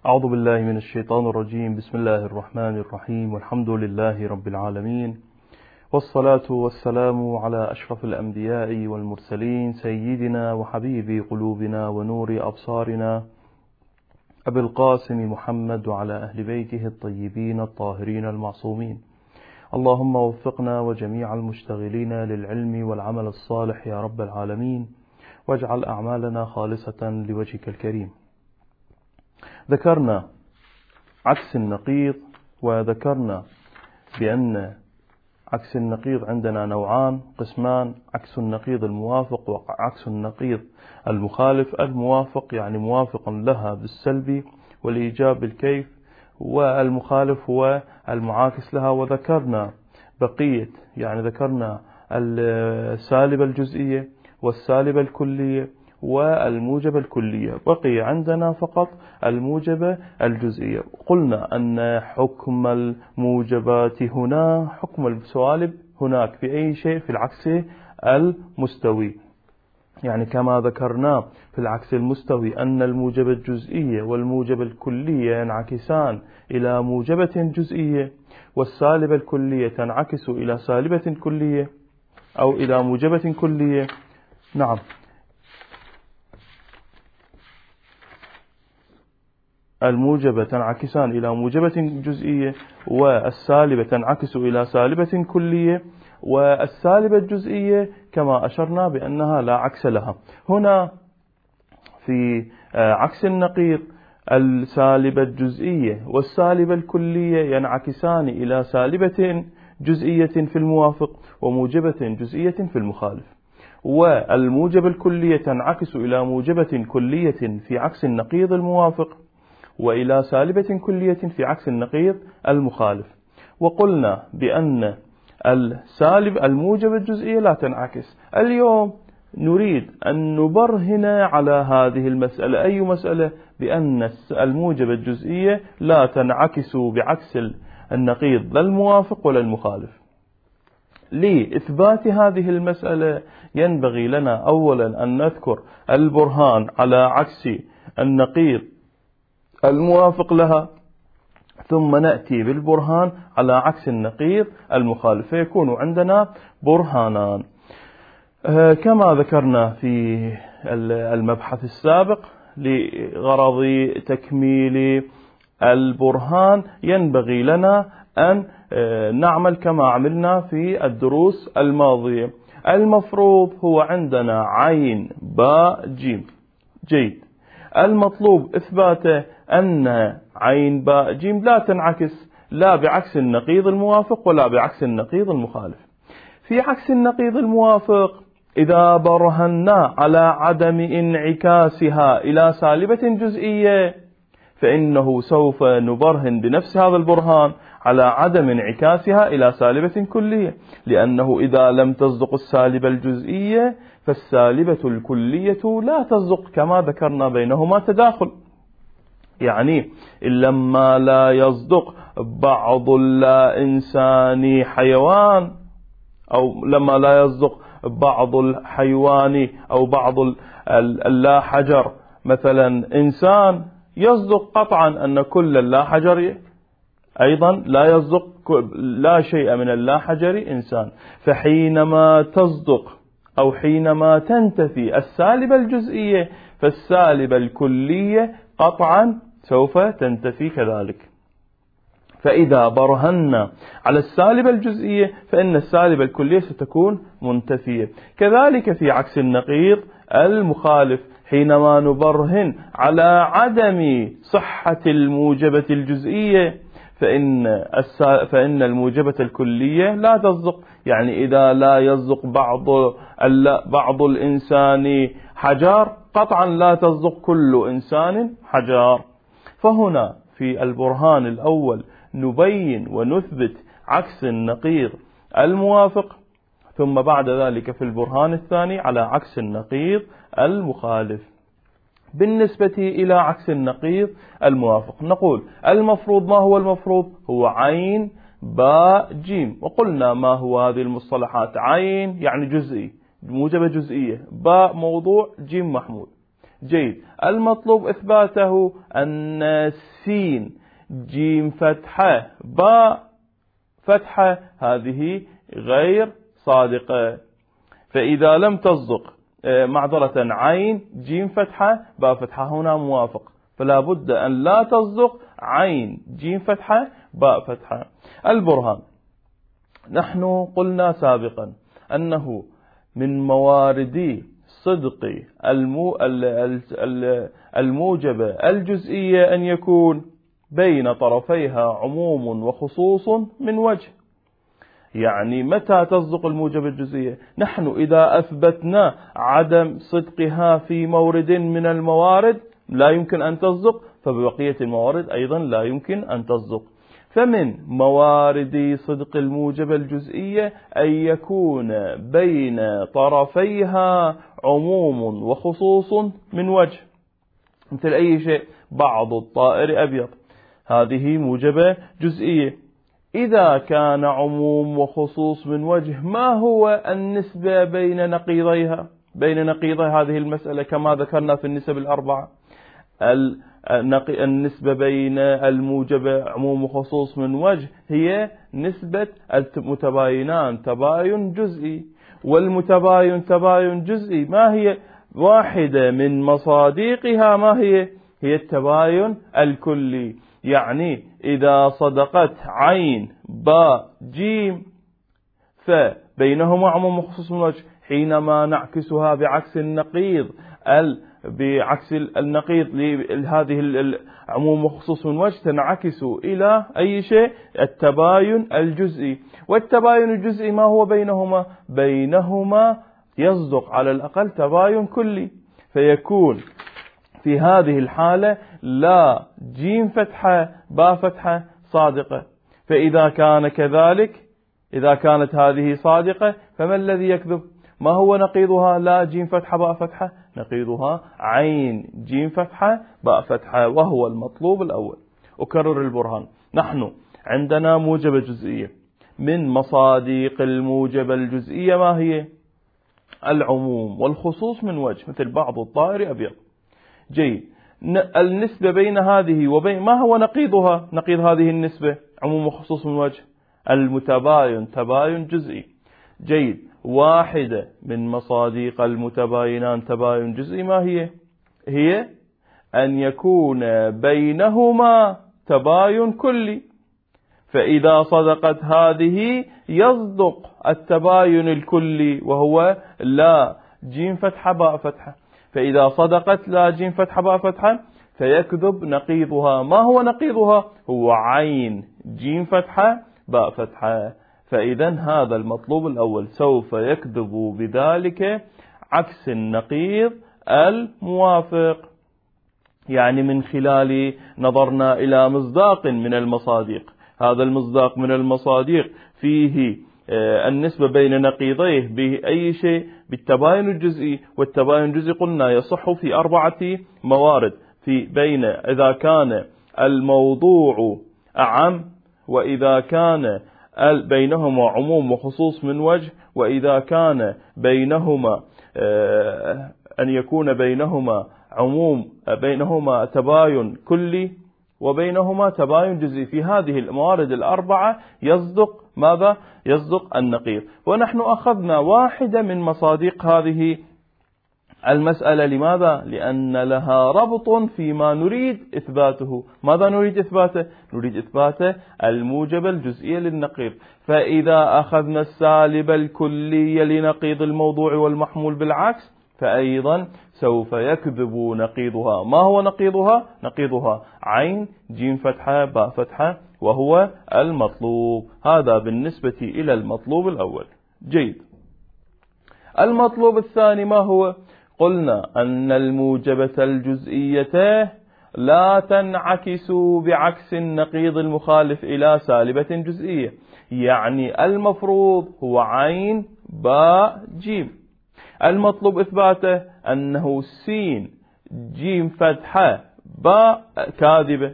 أعوذ بالله من الشيطان الرجيم. بسم الله الرحمن الرحيم، والحمد لله رب العالمين، والصلاة والسلام على أشرف الأنبياء والمرسلين، سيدنا وحبيب قلوبنا ونور أبصارنا أبي القاسم محمد وعلى أهل بيته الطيبين الطاهرين المعصومين. اللهم وفقنا وجميع المشتغلين للعلم والعمل الصالح يا رب العالمين، واجعل أعمالنا خالصة لوجهك الكريم. ذكرنا عكس النقيض، وذكرنا بأن عكس النقيض عندنا نوعان قسمان: عكس النقيض الموافق وعكس النقيض المخالف. الموافق يعني موافق لها بالسلب والإيجاب بالكيف، والمخالف هو المعاكس لها. وذكرنا بقية، يعني ذكرنا السالبة الجزئية والسالبة الكلية والموجبة الكلية، بقي عندنا فقط الموجبة الجزئية. قلنا أن حكم الموجبات هنا حكم السوالب هناك في أي شيء في العكس المستوي، يعني كما ذكرنا في العكس المستوي أن الموجبة الجزئية والموجبة الكلية ينعكسان إلى موجبة جزئية، والسالبة الكلية تنعكس إلى سالبة كلية أو إلى موجبة كلية. نعم، الموجبة تنعكسان إلى موجبة جزئية، والسالبة تنعكس إلى سالبة كلية، والسالبة الجزئية كما أشرنا بأنها لا عكس لها. هنا في عكس النقيض السالبة الجزئية والسالبة الكلية ينعكسان إلى سالبة جزئية في الموافق وموجبة جزئية في المخالف، والموجبة الكلية تنعكس إلى موجبة كلية في عكس النقيض الموافق، وإلى سالبة كلية في عكس النقيض المخالف. وقلنا بأن السالب الموجبة الجزئية لا تنعكس. اليوم نريد أن نبرهن على هذه المسألة. أي مسألة؟ بأن الموجبة الجزئية لا تنعكس بعكس النقيض لا الموافق ولا المخالف. لإثبات هذه المسألة ينبغي لنا أولا أن نذكر البرهان على عكس النقيض الموافق لها، ثم نأتي بالبرهان على عكس النقيض المخالف، فيكون عندنا برهانان. كما ذكرنا في المبحث السابق، لغرض تكميل البرهان ينبغي لنا أن نعمل كما عملنا في الدروس الماضية. المفروض هو عندنا عين باء جيم. جيد. المطلوب إثباته أن عين باء جيم لا تنعكس لا بعكس النقيض الموافق ولا بعكس النقيض المخالف. في عكس النقيض الموافق إذا برهنا على عدم انعكاسها إلى سالبة جزئية، فإنه سوف نبرهن بنفس هذا البرهان على عدم انعكاسها إلى سالبة كلية، لأنه إذا لم تصدق السالبة الجزئية فالسالبة الكلية لا تصدق، كما ذكرنا بينهما تداخل. يعني لما لا يصدق بعض اللا إنسان حيوان، أو لما لا يصدق بعض الحيوان أو بعض اللا حجر مثلا إنسان، يصدق قطعا أن كل اللا حجر أيضا لا يصدق لا شيء من اللا حجر إنسان. فحينما تصدق أو حينما تنتفي السالبة الجزئية فالسالبة الكلية قطعا سوف تنتفي كذلك. فإذا برهنا على السالبة الجزئية فإن السالبة الكلية ستكون منتفية. كذلك في عكس النقيض المخالف، حينما نبرهن على عدم صحة الموجبة الجزئية فإن الموجبة الكلية لا تصدق. يعني إذا لا يصدق بعض الإنسان حجار، قطعا لا تصدق كل إنسان حجار. فهنا في البرهان الأول نبين ونثبت عكس النقيض الموافق، ثم بعد ذلك في البرهان الثاني على عكس النقيض المخالف. بالنسبة إلى عكس النقيض الموافق نقول المفروض. ما هو المفروض؟ هو عين باء جيم. وقلنا ما هو هذه المصطلحات: عين يعني جزئي، موجبة جزئية، باء موضوع، جيم محمول. جيد. المطلوب إثباته أن سين جيم فتحة باء فتحة هذه غير صادقة. فإذا لم تصدق معذرة عين جيم فتحة باء فتحة هنا موافق، فلا بد أن لا تصدق عين جيم فتحة باء فتحة. البرهان: نحن قلنا سابقا أنه من موارد صدق الموجبة الجزئية أن يكون بين طرفيها عموم وخصوص من وجه. يعني متى تصدق الموجبة الجزئية؟ نحن إذا أثبتنا عدم صدقها في مورد من الموارد لا يمكن أن تصدق، فببقية الموارد أيضا لا يمكن أن تصدق. فمن موارد صدق الموجبة الجزئية أن يكون بين طرفيها عموم وخصوص من وجه. مثل أي شيء، بعض الطائر أبيض، هذه موجبة جزئية. إذا كان عموم وخصوص من وجه، ما هو النسبة بين نقيضي هذه المسألة كما ذكرنا في النسب الأربعة؟ النسبة بين الموجبة عموم وخصوص من وجه هي نسبة المتباينان تباين جزئي، والمتباين تباين جزئي ما هي؟ واحدة من مصادقها ما هي التباين الكلي. يعني إذا صدقت عين باء جيم فبينهما عموم وخصوص من وجه، حينما نعكسها بعكس النقيض لهذه العموم وخصوص من وجه تنعكس إلى أي شيء؟ التباين الجزئي. والتباين الجزئي ما هو بينهما يصدق على الأقل تباين كلي، فيكون في هذه الحالة لا جيم فتحة باء فتحة صادقة. فإذا كان كذلك، إذا كانت هذه صادقة، فما الذي يكذب؟ ما هو نقيضها لا جيم فتحة باء فتحة؟ نقيضها عين جيم فتحة باء فتحة، وهو المطلوب الأول. أكرر البرهان: نحن عندنا موجبة جزئية، من مصادق الموجبة الجزئية ما هي؟ العموم والخصوص من وجه، مثل بعض الطائر أبيض. جيد. النسبة بين هذه وبين، ما هو نقيضها؟ نقيض هذه النسبة عموم وخصوص من وجه المتباين تباين جزئي. جيد. واحدة من مصادق المتباينان تباين جزئي ما هي أن يكون بينهما تباين كلي. فإذا صدقت هذه يصدق التباين الكلي وهو لا جيم فتحة باء فتحة. فإذا صدقت لا جيم فتحة باء فتحة فيكذب نقيضها. ما هو نقيضها؟ هو عين جيم فتحة باء فتحة. فإذا هذا المطلوب الأول، سوف يكذب بذلك عكس النقيض الموافق. يعني من خلال نظرنا إلى مصداق من المصادق، هذا المصداق من المصادق فيه النسبة بين نقيضيه بأي شيء؟ بالتباين الجزئي. والتباين الجزئي قلنا يصح في 4 موارد، في بين إذا كان الموضوع أعم، وإذا كان بينهما عموم وخصوص من وجه، وإذا كان بينهما أن يكون بينهما تباين كلي، وبينهما تباين جزئي. في هذه الموارد الأربعة يصدق ماذا؟ يصدق النقيض. ونحن أخذنا واحدة من مصادق هذه المسألة. لماذا؟ لأن لها ربط فيما نريد إثباته. ماذا نريد إثباته؟ نريد إثباته الموجب الجزئية للنقيض. فإذا أخذنا السالب الكلي لنقيض الموضوع والمحمول بالعكس، فأيضا سوف يكذب نقيضها. ما هو نقيضها؟ نقيضها عين جيم فتحة باء فتحة، وهو المطلوب. هذا بالنسبة إلى المطلوب الأول. جيد. المطلوب الثاني ما هو؟ قلنا أن الموجبة الجزئية لا تنعكس بعكس النقيض المخالف إلى سالبة جزئية. يعني المفروض هو عين باء جيم. المطلوب إثباته أنه سين جيم فتحة باء كاذبة.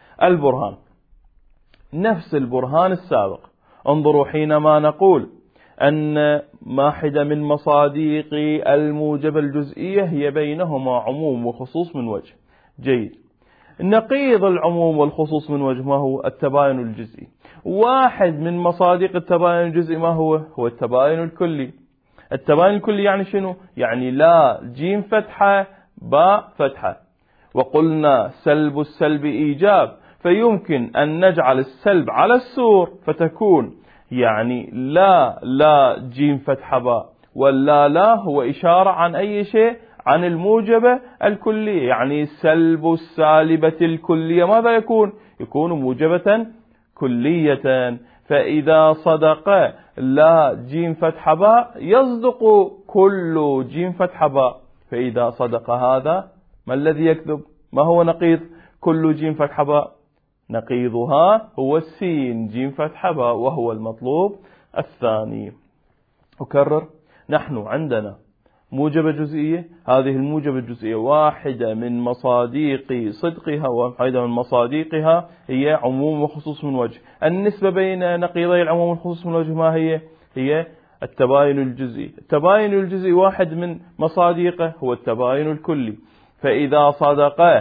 البرهان نفس البرهان السابق. انظروا، حينما نقول أن واحدة من مصادق الموجبة الجزئية هي بينهما عموم وخصوص من وجه. جيد. نقيض العموم والخصوص من وجه ما هو؟ التباين الجزئي. واحد من مصادق التباين الجزئي ما هو؟ هو التباين الكلي. التباين الكلي يعني شنو؟ يعني لا جيم فتحة باء فتحة، وقلنا سلب السلب إيجاب، فيمكن أن نجعل السلب على السور فتكون يعني لا جيم فتحة باء، ولا هو إشارة عن أي شيء؟ عن الموجبة الكلية. يعني سلب السالبة الكلية ماذا يكون؟ يكون موجبة كلية. فإذا صدق لا جيم فتح باء يصدق كل جيم فتح باء. فإذا صدق هذا ما الذي يكذب؟ ما هو نقيض كل جيم فتح باء؟ نقيضها هو السين جيم فتح باء، وهو المطلوب الثاني. أكرر، نحن عندنا موجبة جزئية، هذه الموجبة الجزئية واحدة من مصادق صدقها واحدة من مصادقها هي عموم وخصوص من وجه. النسبة بين نقيضي العموم والخصوص من وجه ما هي؟ هي التباين الجزئي. التباين الجزئي واحد من مصادقه هو التباين الكلي. فإذا صدق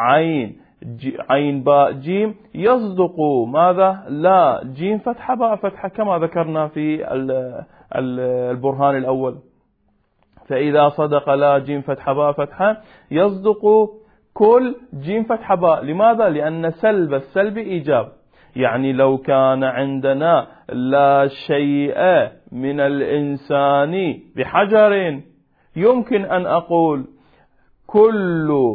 عين باء جيم يصدق ماذا؟ لا جيم فتحة باء فتحة، كما ذكرنا في البرهان الأول. فإذا صدق لا جيم فتحة باء فتحة يصدق كل جيم فتحة باء. لماذا؟ لأن سلب السلب إيجاب. يعني لو كان عندنا لا شيء من الإنسان بحجر، يمكن أن أقول كل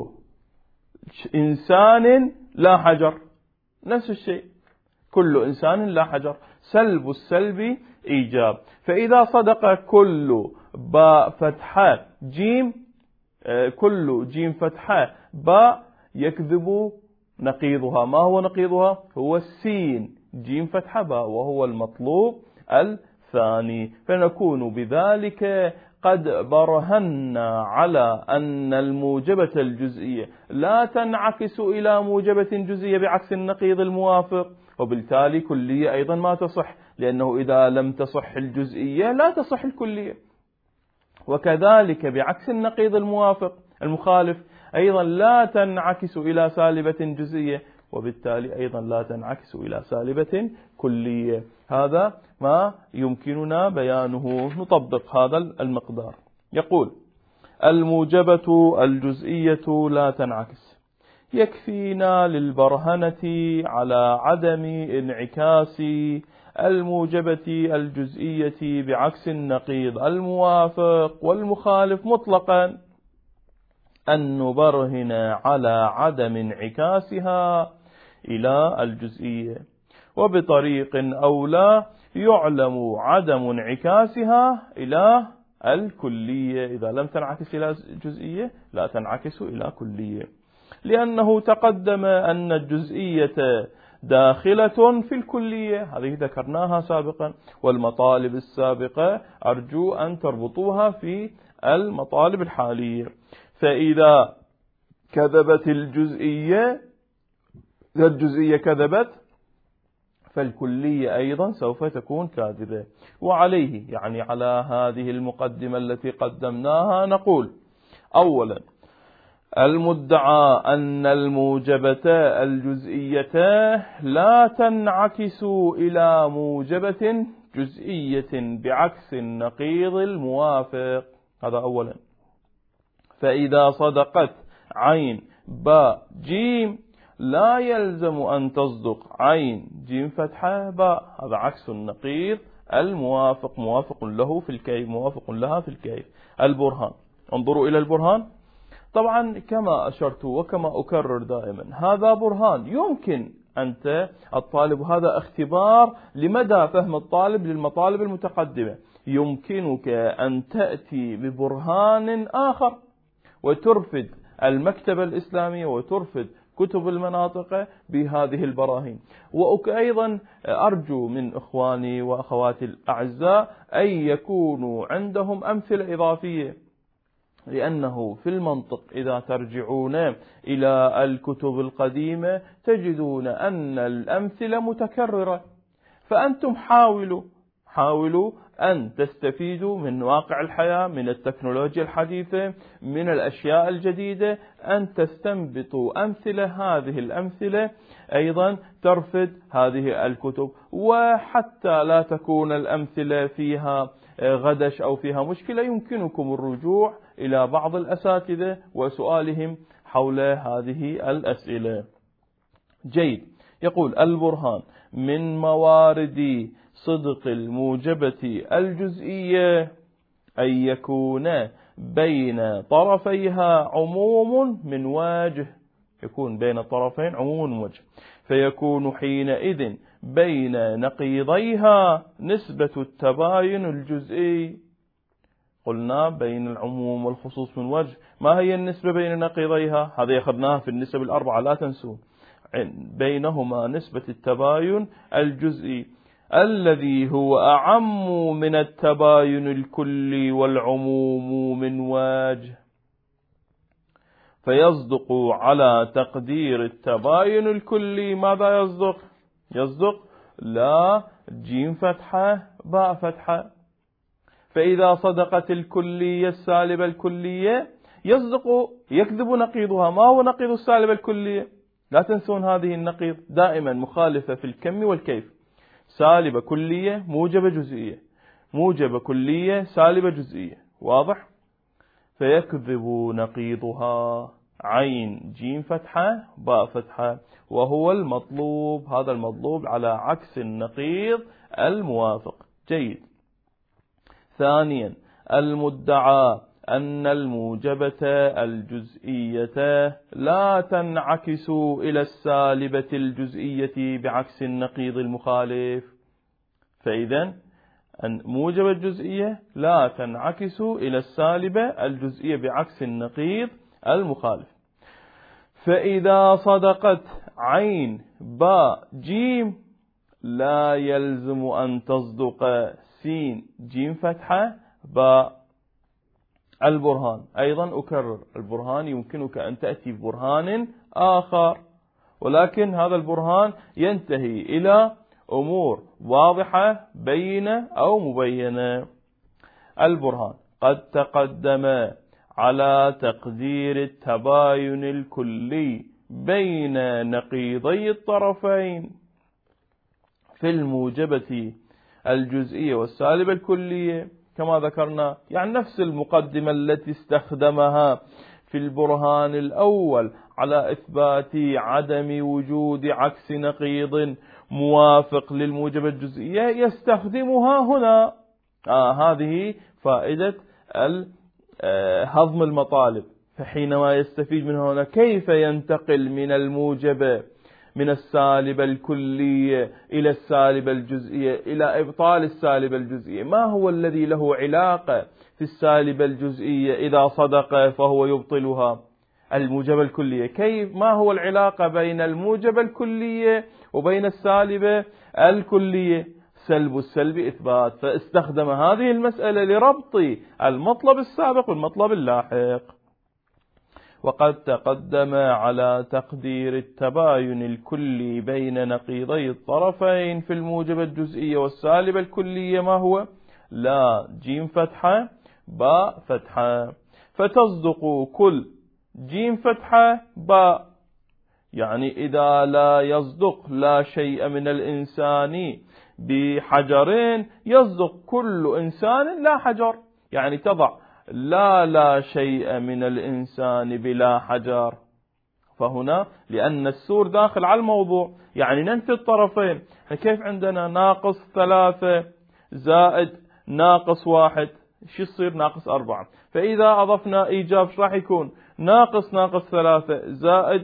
إنسان لا حجر، نفس الشيء، كل إنسان لا حجر، سلب السلب إيجاب. فإذا صدق كل باء فتحة جيم، كل جيم فتحة باء يكذب نقيضها. ما هو نقيضها؟ هو السين جيم فتحة باء، وهو المطلوب الثاني. فنكون بذلك قد برهنا على أن الموجبة الجزئية لا تنعكس إلى موجبة جزئية بعكس النقيض الموافق، وبالتالي كلية أيضا ما تصح، لأنه إذا لم تصح الجزئية لا تصح الكلية. وكذلك بعكس النقيض الموافق المخالف أيضا لا تنعكس إلى سالبة جزئية، وبالتالي أيضا لا تنعكس إلى سالبة كلية. هذا ما يمكننا بيانه. نطبق هذا المقدار. يقول الموجبة الجزئية لا تنعكس. يكفينا للبرهنة على عدم انعكاس الموجبة الجزئية بعكس النقيض الموافق والمخالف مطلقا أن نبرهن على عدم انعكاسها إلى الجزئية، وبطريق أولى يعلم عدم انعكاسها إلى الكلية. إذا لم تنعكس إلى الجزئية لا تنعكس إلى كلية، لأنه تقدم أن الجزئية داخلة في الكلية، هذه ذكرناها سابقا، والمطالب السابقة أرجو أن تربطوها في المطالب الحالية. فإذا كذبت الجزئية كذبت، فالكلية أيضا سوف تكون كاذبة. وعليه، يعني على هذه المقدمة التي قدمناها، نقول أولا المدعى أن الموجبة الجزئية لا تنعكس إلى موجبة جزئية بعكس النقيض الموافق. هذا أولا. فإذا صدقت عين باء جيم لا يلزم أن تصدق عين جيم فتحة باء، هذا عكس النقيض الموافق، موافق له في الكيف، موافق لها في الكيف. البرهان، انظروا إلى البرهان. طبعا كما أشرت وكما أكرر دائما، هذا برهان. يمكن أنت الطالب، هذا اختبار لمدى فهم الطالب للمطالب المتقدمة، يمكنك أن تأتي ببرهان آخر وترفد المكتبة الإسلامية وترفد كتب المناطق بهذه البراهين. وأيضا أرجو من إخواني وأخواتي الأعزاء أن يكونوا عندهم أمثلة إضافية، لأنه في المنطق إذا ترجعون إلى الكتب القديمة تجدون أن الأمثلة متكررة. فأنتم حاولوا حاولوا أن تستفيدوا من واقع الحياة، من التكنولوجيا الحديثة، من الأشياء الجديدة، أن تستنبطوا أمثلة. هذه الأمثلة أيضا ترفد هذه الكتب، وحتى لا تكون الأمثلة فيها غدش أو فيها مشكلة، يمكنكم الرجوع إلى بعض الأساتذة وسؤالهم حول هذه الأسئلة. جيد. يقول البرهان: من موارد صدق الموجبة الجزئية أن يكون بين طرفيها عموم من وجه، يكون بين الطرفين عموم من وجه، فيكون حينئذ بين نقيضيها نسبة التباين الجزئي. قلنا بين العموم والخصوص من وجه، ما هي النسبة بين نقيضيها؟ هذا أخذناها في النسب الأربعة لا تنسوا. بينهما نسبة التباين الجزئي الذي هو أعم من التباين الكلي والعموم من وجه، فيصدق على تقدير التباين الكلي. ماذا يصدق؟ يصدق لا جيم فتحة باء فتحة. فإذا صدقت الكلية السالبة الكلية يكذب نقيضها. ما هو نقيض السالبة الكلية؟ لا تنسون هذه النقيض دائما مخالفة في الكم والكيف. سالبة كلية موجبة جزئية، موجبة كلية سالبة جزئية. واضح؟ فيكذب نقيضها عين جيم فتحة باء فتحة، وهو المطلوب. هذا المطلوب على عكس النقيض الموافق. جيد. ثانيا: المدعى أن الموجبة الجزئية لا تنعكس إلى السالبة الجزئية بعكس النقيض المخالف. فإذا موجبة الجزئية لا تنعكس إلى السالبة الجزئية بعكس النقيض المخالف. فإذا صدقت عين باء جيم لا يلزم أن تصدق سين جيم فتحة باء. البرهان أيضا أكرر، البرهان يمكنك أن تأتي ببرهان آخر، ولكن هذا البرهان ينتهي إلى أمور واضحة بينة أو مبينة. البرهان: قد تقدم على تقدير التباين الكلي بين نقيضي الطرفين في الموجبة الجزئية والسالبة الكلية كما ذكرنا، يعني نفس المقدمة التي استخدمها في البرهان الأول على إثبات عدم وجود عكس نقيض موافق للموجبة الجزئية يستخدمها هنا. هذه فائدة هضم المطالب. فحينما يستفيد من هنا كيف ينتقل من الموجبة من السالبة الكلية إلى السالبة الجزئية إلى إبطال السالبة الجزئية. ما هو الذي له علاقة في السالبة الجزئية إذا صدق فهو يبطلها؟ الموجبة الكلية. كيف؟ ما هو العلاقة بين الموجبة الكلية وبين السالبة الكلية؟ سلب السلب إثبات. فاستخدم هذه المسألة لربط المطلب السابق والمطلب اللاحق. وقد تقدم على تقدير التباين الكلي بين نقيضي الطرفين في الموجبة الجزئية والسالبة الكلية ما هو؟ لا جيم فتحة باء فتحة. فتصدق كل جيم فتحة باء، يعني إذا لا يصدق لا شيء من الإنسان بحجرين يصدق كل إنسان لا حجر. يعني تضع لا شيء من الإنسان بلا حجر. فهنا لأن السور داخل على الموضوع، يعني ننفي الطرفين. كيف عندنا ناقص 3 زائد ناقص 1 شو يصير؟ ناقص 4. فإذا أضفنا إيجاب راح يكون ناقص 3 زائد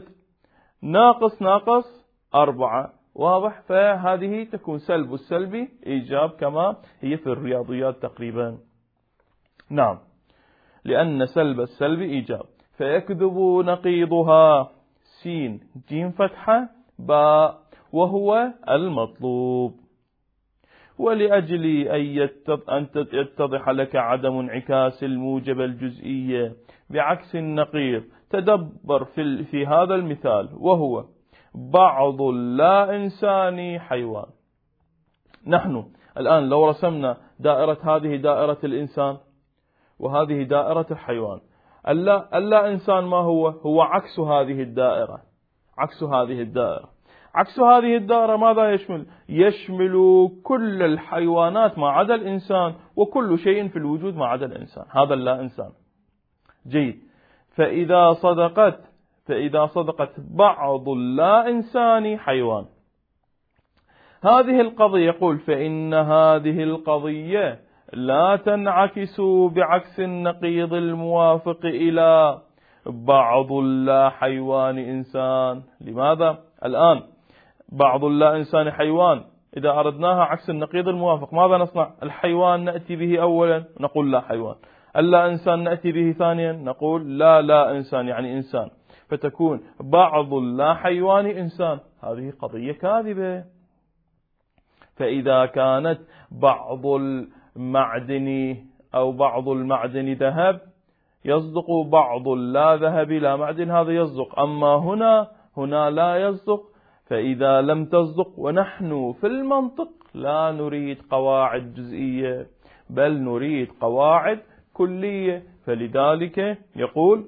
ناقص 4. واضح؟ فهذه تكون سلب والسلبي إيجاب كما هي في الرياضيات تقريبا. نعم، لأن سلب السلب إيجاب. فيكذب نقيضها سين جيم فتحة باء، وهو المطلوب. ولأجل أن يتضح لك عدم انعكاس الموجبة الجزئية بعكس النقيض تدبر في هذا المثال، وهو بعض اللا إنساني حيوان. نحن الآن لو رسمنا دائرة، هذه دائرة الإنسان وهذه دائرة الحيوان، اللا إنسان ما هو عكس هذه الدائرة. عكس هذه الدائرة، عكس هذه الدائرة ماذا يشمل؟ يشمل كل الحيوانات ما عدا الإنسان، وكل شيء في الوجود ما عدا الإنسان، هذا اللا إنسان. جيد. فإذا صدقت بعض اللا إنسان حيوان، هذه القضية يقول فإن هذه القضية لا تنعكس بعكس النقيض الموافق إلى بعض اللا حيوان إنسان. لماذا؟ الآن بعض اللا إنسان حيوان، إذا أردناها عكس النقيض الموافق ماذا نصنع؟ الحيوان نأتي به أولا نقول لا حيوان، اللا إنسان نأتي به ثانيا نقول لا إنسان يعني إنسان، فتكون بعض اللا حيوان إنسان. هذه قضية كاذبة. فإذا كانت بعض المعدن أو بعض المعدن ذهب يصدق، بعض اللا ذهب لا معدن هذا يصدق، أما هنا لا يصدق. فإذا لم تصدق، ونحن في المنطق لا نريد قواعد جزئية بل نريد قواعد كلية، فلذلك يقول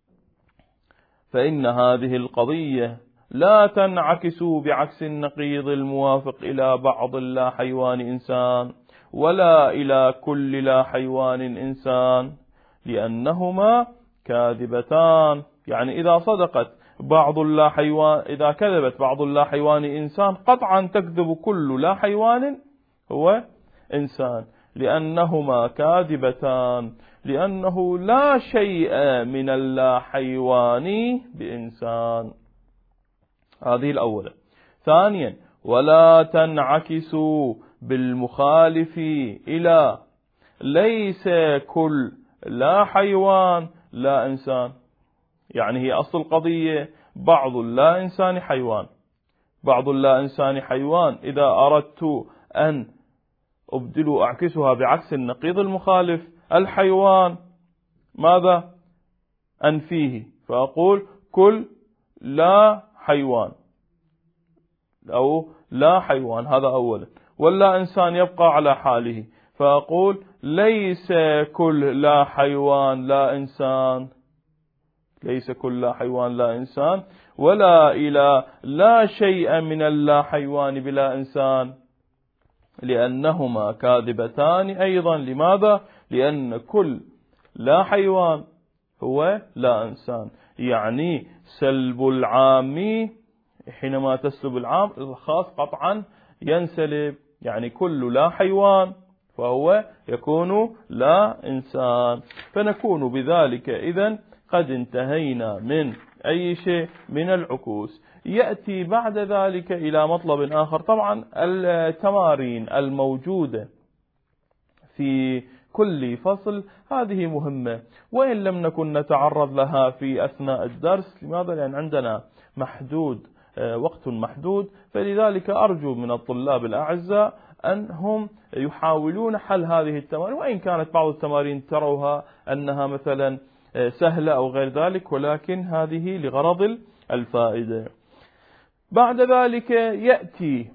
فإن هذه القضية لا تنعكس بعكس النقيض الموافق إلى بعض لا حيوان إنسان ولا إلى كل لا حيوان إنسان، لأنهما كاذبتان. يعني إذا صدقت بعض اللا حيوان، إذا كذبت بعض اللا حيوان إنسان، قطعا تكذب كل لا حيوان هو إنسان، لأنهما كاذبتان، لأنه لا شيء من اللا حيوان بإنسان. هذه الأولى. ثانيا، ولا تنعكس بالمخالف إلى ليس كل لا حيوان لا إنسان. يعني هي أصل القضية بعض اللا إنسان حيوان، بعض اللا إنسان حيوان، إذا أردت أن أعكسها بعكس النقيض المخالف الحيوان ماذا أنفيه؟ فأقول كل لا حيوان أو لا حيوان، هذا أولا. ولا إنسان يبقى على حاله، فأقول ليس كل لا حيوان لا إنسان، ليس كل لا حيوان لا إنسان، ولا إلى لا شيء من اللا حيوان بلا إنسان، لأنهما كاذبتان أيضا. لماذا؟ لأن كل لا حيوان هو لا إنسان. يعني سلب العام، حينما تسلب العام الخاص قطعا ينسلب، يعني كل لا حيوان فهو يكون لا إنسان. فنكون بذلك إذن قد انتهينا من أي شيء من العكوس. يأتي بعد ذلك إلى مطلب آخر. طبعا التمارين الموجودة في كل فصل هذه مهمة، وإن لم نكن نتعرض لها في أثناء الدرس. لماذا؟ لأن عندنا وقت محدود، فلذلك أرجو من الطلاب الأعزاء أنهم يحاولون حل هذه التمارين، وإن كانت بعض التمارين تروها أنها مثلا سهلة أو غير ذلك، ولكن هذه لغرض الفائدة. بعد ذلك يأتي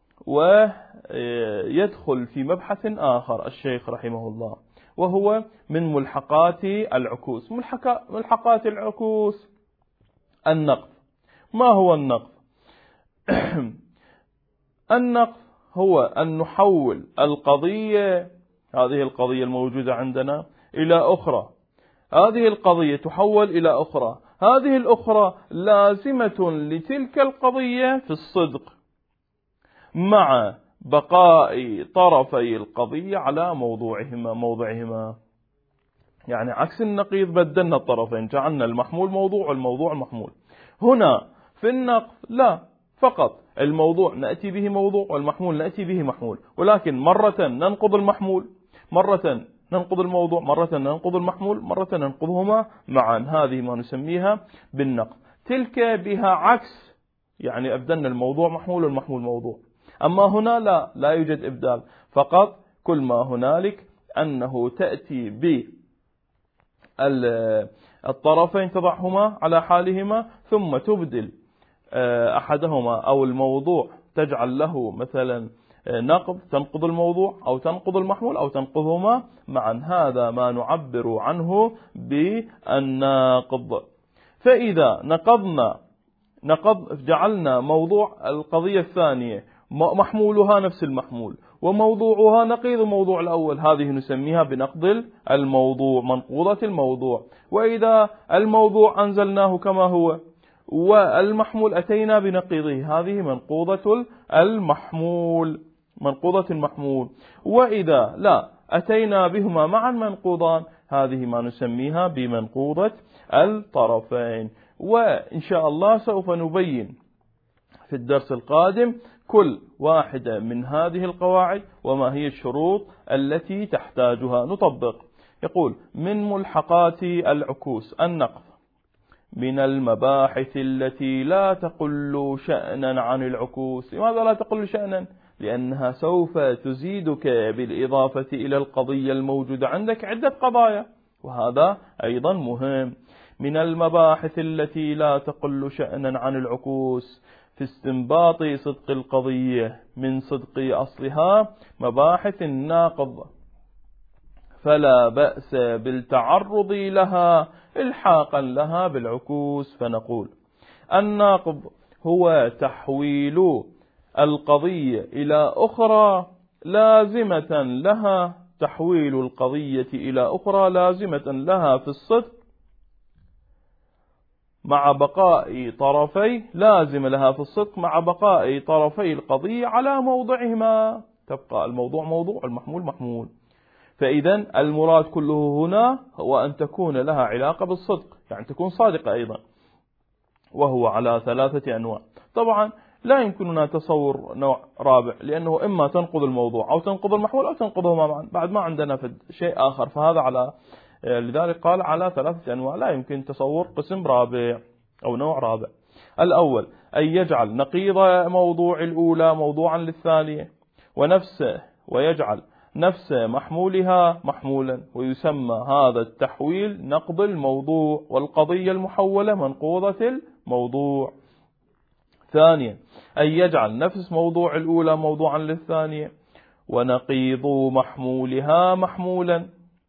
ويدخل في مبحث آخر الشيخ رحمه الله، وهو من ملحقات العكوس. ملحقات العكوس النقض. ما هو النقض؟ النقض هو أن نحول القضية، هذه القضية الموجودة عندنا، إلى أخرى. هذه القضية تحول إلى أخرى، هذه الأخرى لازمة لتلك القضية في الصدق، مع بقاء طرفي القضية على موضعهما. يعني عكس النقيض، بدلنا الطرفين، جعلنا المحمول موضوع والموضوع محمول. هنا في النقض لا، فقط الموضوع نأتي به موضوع والمحمول نأتي به محمول، ولكن مرة ننقض المحمول، مرة ننقض الموضوع، مرة ننقض المحمول، مرة ننقضهما معا. هذه ما نسميها بالنقض. تلك بها عكس، يعني أبدلنا الموضوع محمول والمحمول موضوع. أما هنا لا يوجد إبدال، فقط كل ما هنالك أنه تأتي بالطرفين تضعهما على حالهما، ثم تبدل أحدهما أو الموضوع تجعل له مثلا نقض تنقض الموضوع أو تنقض المحمول أو تنقضهما معا. هذا ما نعبر عنه بالناقض. فإذا جعلنا موضوع القضية الثانية محمولها نفس المحمول وموضوعها نقيض الموضوع الأول، هذه نسميها بنقض الموضوع، منقوضة الموضوع. وإذا الموضوع أنزلناه كما هو والمحمول أتينا بنقيضه، هذه منقوضة المحمول، منقوضة المحمول. وإذا لا أتينا بهما معا منقوضان، هذه ما نسميها بمنقوضة الطرفين. وإن شاء الله سوف نبين في الدرس القادم كل واحدة من هذه القواعد وما هي الشروط التي تحتاجها. نطبق. يقول: من ملحقات العكوس النقض. من المباحث التي لا تقل شأنا عن العكوس. لماذا لا تقل شأنا؟ لأنها سوف تزيدك بالإضافة إلى القضية الموجودة عندك عدة قضايا، وهذا أيضا مهم. من المباحث التي لا تقل شأنا عن العكوس في استنباط صدق القضية من صدق أصلها مباحث الناقض، فلا بأس بالتعرض لها إلحاقا لها بالعكوس. فنقول: الناقض هو تحويل القضية إلى أخرى لازمة لها، تحويل القضية إلى أخرى لازمة لها في الصدق مع بقاء طرفي، لازم لها في الصدق مع بقاء طرفي القضية على موضعهما، تبقى الموضوع موضوع المحمول محمول. فإذا المراد كله هنا هو أن تكون لها علاقة بالصدق، يعني تكون صادقة أيضا، وهو على 3 أنواع. طبعا لا يمكننا تصور نوع رابع، لأنه إما تنقض الموضوع أو تنقض المحمول أو تنقضهما معا، بعد ما عندنا شيء آخر. فهذا على لذلك قال على 3 أنواع، لا يمكن تصور قسم رابع أو نوع رابع. الأول أن يجعل نقيض موضوع الأولى موضوعا للثانية ويجعل نفس محمولها محمولا، ويسمى هذا التحويل نقض الموضوع، والقضية المحولة منقوضة الموضوع. ثانيا أن يجعل نفس موضوع الأولى موضوعا للثانية ونقيض محمولها محمولا،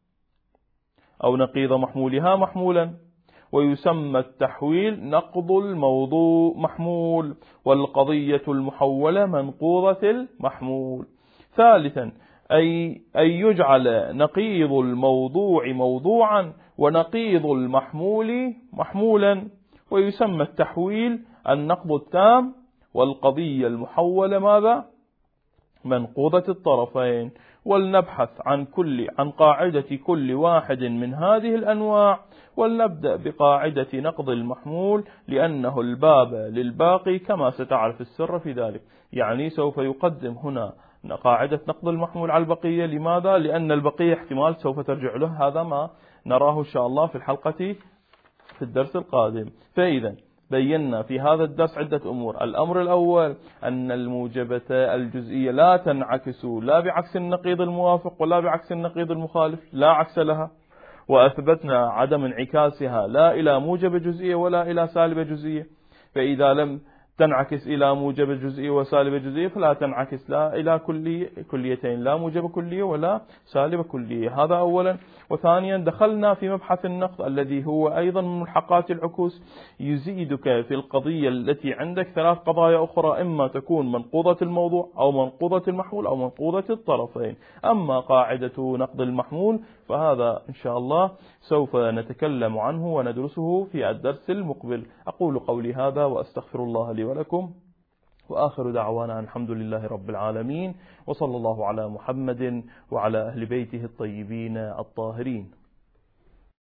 أو نقيض محمولها محمولا، ويسمى التحويل نقض الموضوع محمول، والقضية المحولة منقوضة المحمول. ثالثا أن يجعل نقيض الموضوع موضوعا ونقيض المحمول محمولا، ويسمى التحويل النقض التام، والقضية المحولة ماذا؟ منقوضة الطرفين. ولنبحث عن قاعدة كل واحد من هذه الأنواع، ولنبدأ بقاعدة نقض المحمول لأنه الباب للباقي كما ستعرف السر في ذلك. يعني سوف يقدم هنا قاعدة نقض المحمول على البقية. لماذا؟ لأن البقية احتمال سوف ترجع له، هذا ما نراه إن شاء الله في الحلقة في الدرس القادم. فإذا بينا في هذا الدرس عدة أمور. الأمر الأول أن الموجبة الجزئية لا تنعكس لا بعكس النقيض الموافق ولا بعكس النقيض المخالف، لا عكس لها، وأثبتنا عدم انعكاسها لا إلى موجبة جزئية ولا إلى سالبة جزئية. فإذا لم تنعكس إلى موجبة جزئية وسالبة جزئية فلا تنعكس لا إلى كليتين، لا موجبة كلية ولا سالبة كلية. هذا أولا. وثانيا دخلنا في مبحث النقض الذي هو أيضا من ملحقات العكوس، يزيدك في القضية التي عندك 3 قضايا أخرى، إما تكون منقوضة الموضوع أو منقوضة المحمول أو منقوضة الطرفين. أما قاعدة نقض المحمول فهذا إن شاء الله سوف نتكلم عنه وندرسه في الدرس المقبل. أقول قولي هذا وأستغفر الله لي ولكم، وآخر دعوانا الحمد لله رب العالمين، وصلى الله على محمد وعلى أهل بيته الطيبين الطاهرين.